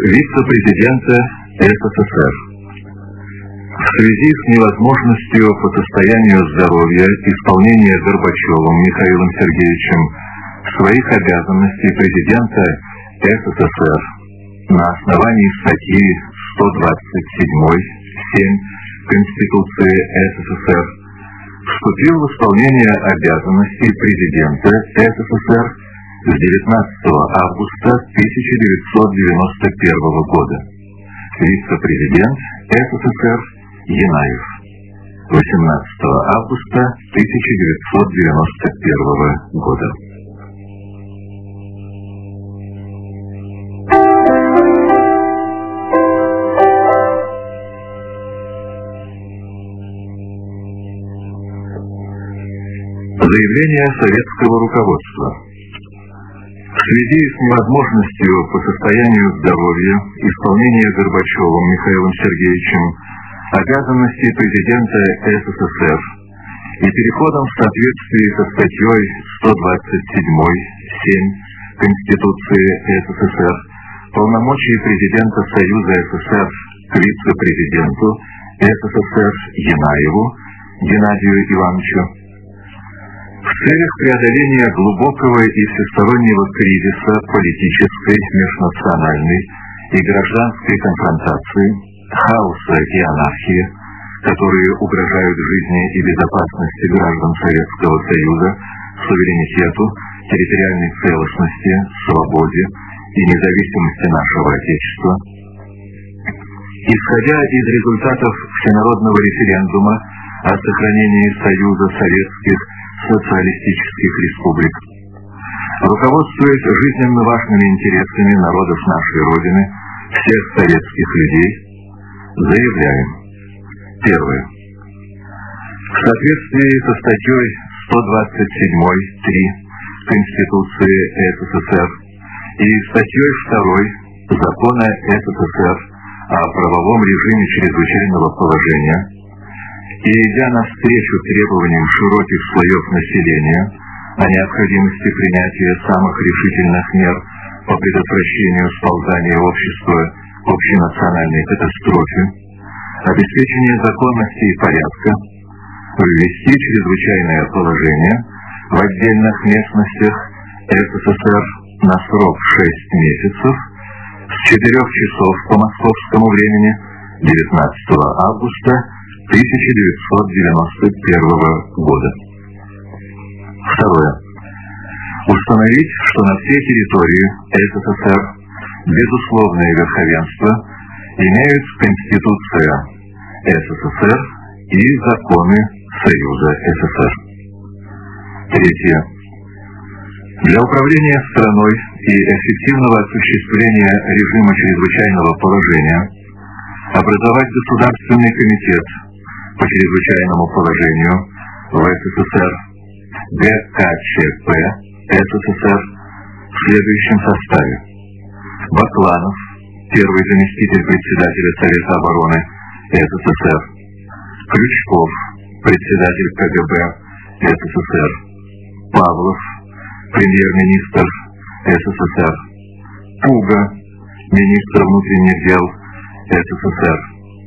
вице-президента СССР. В связи с невозможностью по состоянию здоровья исполнения Горбачевым Михаилом Сергеевичем своих обязанностей президента СССР на основании статьи 127.7 Конституции СССР вступил в исполнение обязанностей президента СССР с 19 августа 1991 года. Вице-президент СССР Янаев. 18 августа 1991 года. Заявление советского руководства. В связи с невозможностью по состоянию здоровья исполнения Горбачевым Михаилом Сергеевичем обязанностей президента СССР и переходом в соответствии со статьей 127.7 Конституции СССР полномочий президента Союза СССР к вице-президенту СССР Янаеву Геннадию Ивановичу в целях преодоления глубокого и всестороннего кризиса политической, межнациональной и гражданской конфронтации, хаоса и анархии, которые угрожают жизни и безопасности граждан Советского Союза, суверенитету, территориальной целостности, свободе и независимости нашего Отечества. Исходя из результатов всенародного референдума о сохранении Союза Советских Социалистических Республик, руководствуясь жизненно важными интересами народов нашей Родины, всех советских людей, заявляем. Первое. В соответствии со статьей 127.3 Конституции СССР и статьей 2 Закона СССР о правовом режиме чрезвычайного положения и идя навстречу требованиям широких слоев населения о необходимости принятия самых решительных мер по предотвращению сползания общества к общенациональной катастрофе, обеспечение законности и порядка, ввести чрезвычайное положение в отдельных местностях СССР на срок 6 месяцев с 4 часов по московскому времени 19 августа 1991 года. Второе. Установить, что на всей территории СССР безусловное верховенство имеют Конституция СССР и законы Союза СССР. Третье. Для управления страной и эффективного осуществления режима чрезвычайного положения образовать Государственный комитет по чрезвычайному положению в СССР ГКЧП СССР в следующем составе: Бакланов, первый заместитель председателя Совета обороны СССР; Крючков, председатель КГБ СССР; Павлов, премьер-министр СССР; Пуга, министр внутренних дел СССР;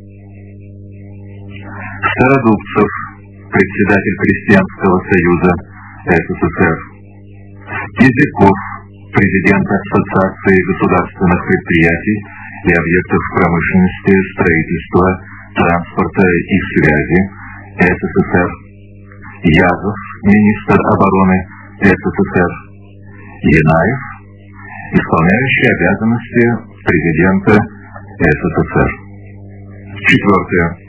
Стародубцев, председатель Крестьянского союза СССР; Кизяков, президент Ассоциации государственных предприятий и объектов промышленности, строительства, транспорта и связи СССР; Язов, министр обороны СССР; Янаев, исполняющий обязанности президента СССР. Четвертое.